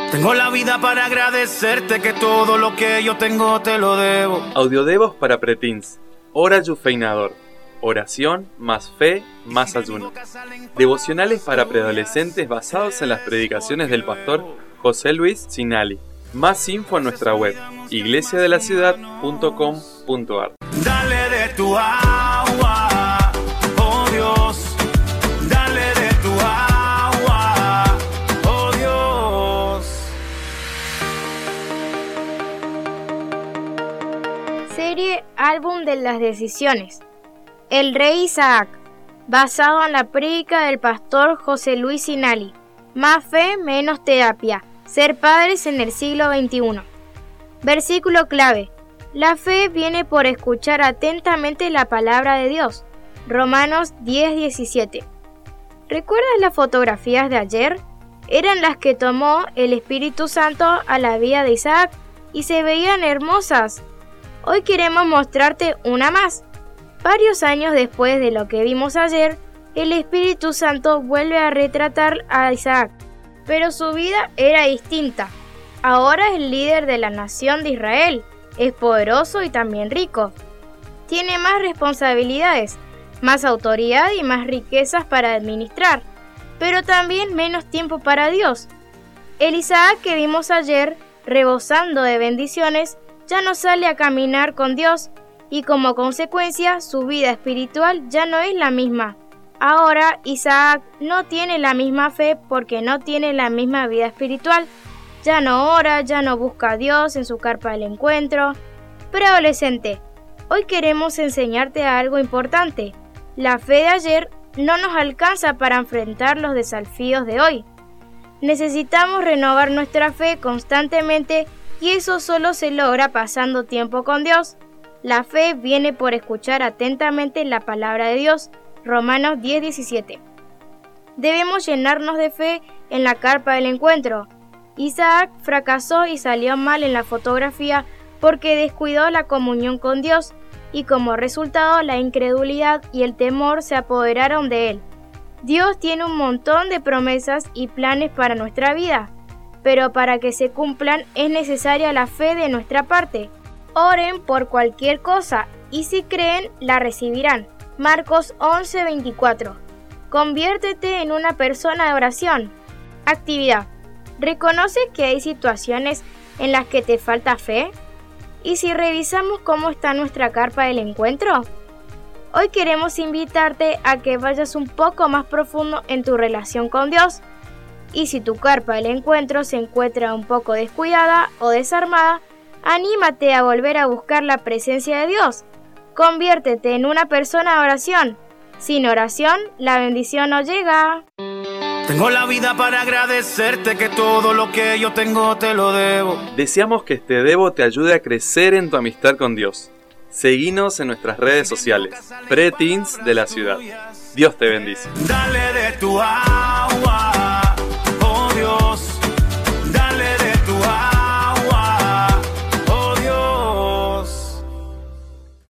Tengo la vida para agradecerte, que todo lo que yo tengo te lo debo. Audiodevos para preteens. Hora Yufeinador. Oración más fe más ayuno. Devocionales para preadolescentes basados en las predicaciones del pastor José Luis Sinali. Más info en nuestra web, iglesiadelaciudad.com.ar. Dale de tu agua, oh Dios. Dale de tu agua, oh Dios. Serie Álbum de las Decisiones. El Rey Isaac, basado en la prédica del pastor José Luis Sinali. Más fe, menos terapia. Ser padres en el siglo XXI. Versículo clave. La fe viene por escuchar atentamente la palabra de Dios. Romanos 10:17. ¿Recuerdas las fotografías de ayer? Eran las que tomó el Espíritu Santo a la vida de Isaac y se veían hermosas. Hoy queremos mostrarte una más. Varios años después de lo que vimos ayer, el Espíritu Santo vuelve a retratar a Isaac, pero su vida era distinta. Ahora es el líder de la nación de Israel, es poderoso y también rico. Tiene más responsabilidades, más autoridad y más riquezas para administrar, pero también menos tiempo para Dios. El Isaac que vimos ayer, rebosando de bendiciones, ya no sale a caminar con Dios, y como consecuencia su vida espiritual ya no es la misma. Ahora Isaac no tiene la misma fe porque no tiene la misma vida espiritual. Ya no ora, ya no busca a Dios en su carpa del encuentro. Preadolescente, hoy queremos enseñarte algo importante. La fe de ayer no nos alcanza para enfrentar los desafíos de hoy. Necesitamos renovar nuestra fe constantemente y eso solo se logra pasando tiempo con Dios. La fe viene por escuchar atentamente la palabra de Dios. Romanos 10:17. Debemos llenarnos de fe en la carpa del encuentro. Isaac fracasó y salió mal en la fotografía porque descuidó la comunión con Dios y como resultado la incredulidad y el temor se apoderaron de él. Dios tiene un montón de promesas y planes para nuestra vida, pero para que se cumplan es necesaria la fe de nuestra parte. Oren por cualquier cosa y si creen, la recibirán. Marcos 11:24. Conviértete en una persona de oración. Actividad. ¿Reconoces que hay situaciones en las que te falta fe? ¿Y si revisamos cómo está nuestra carpa del encuentro? Hoy queremos invitarte a que vayas un poco más profundo en tu relación con Dios. Y si tu carpa del encuentro se encuentra un poco descuidada o desarmada, anímate a volver a buscar la presencia de Dios. Conviértete en una persona de oración. Sin oración, la bendición no llega. Tengo la vida para agradecerte, que todo lo que yo tengo te lo debo. Deseamos que este Devo te ayude a crecer en tu amistad con Dios. Seguinos en nuestras redes sociales, Preteens de la Ciudad. Dios te bendice. Dale de tu